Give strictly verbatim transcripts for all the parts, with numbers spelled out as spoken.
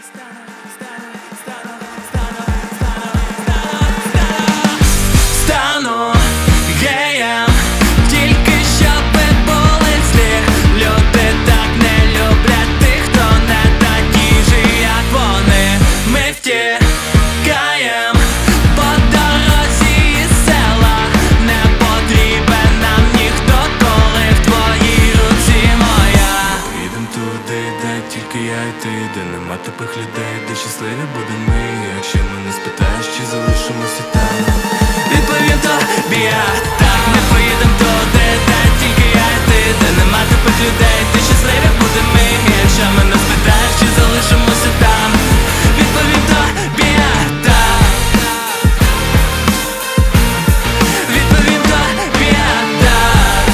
Стану геєм, тільки щоби були злі. Люди так не люблять тих, хто не такий же, як вони. Ми втікаєм по дорозі із села. Не потрібен нам ніхто, коли в твоїй руці моя. Поїдем туди, де тільки я і ти, де нема тупих людей, де щасливі будемо ми. Якщо мене спитаєш, чи залишимося там, відповім тобі я так. Ми поїдем туди, де тільки я і ти, де нема тупих людей, де щасливі будемо ми. Якщо мене спитаєш, чи залишимося там, відповім тобі я так. Відповім тобі я так.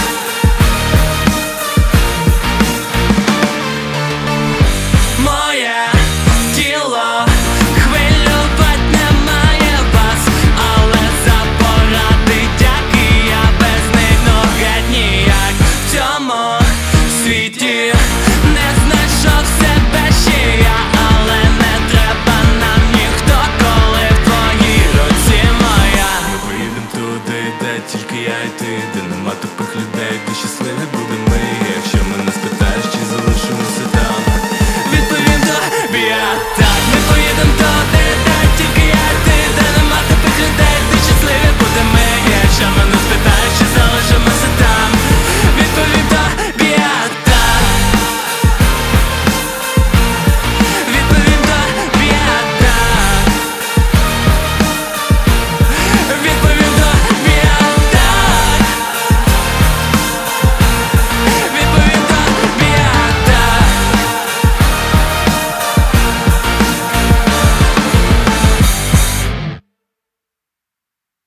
Моє тіло хвилювать не має вас, але за поради дяки я без них ну геть ніяк. В цьому світі не знайшов себе ще я, але не треба нам ніхто, коли в твоїй руці моя. Ми поїдем туди, де тільки я і ти, де нема тупих людей, де щасливі будемо.